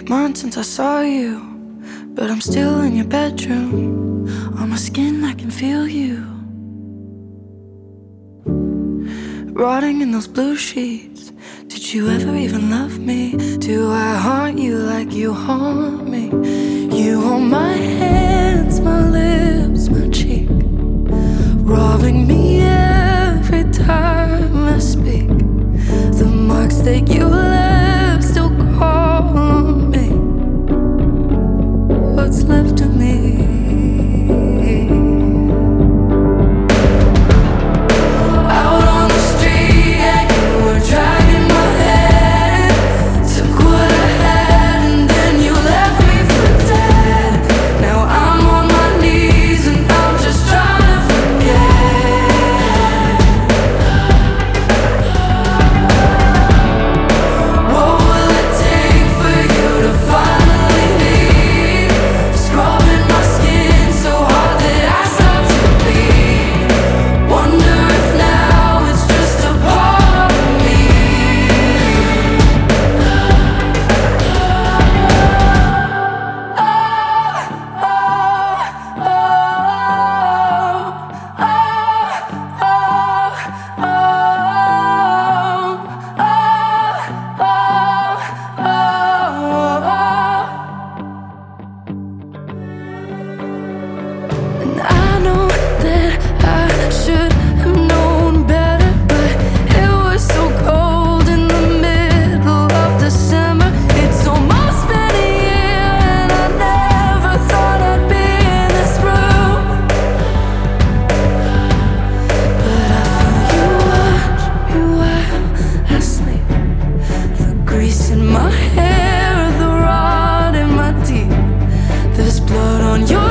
months since I saw you, but I'm still in your bedroom. On my skin I can feel you, rotting in those blue sheets. Did you ever even love me? Do I haunt you like you haunt me? You hold my hands, my lips, my cheek, robbing me every time I speak. The marks that you left still call on me. What's left of me? In my hair, the rot in my teeth, there's blood on your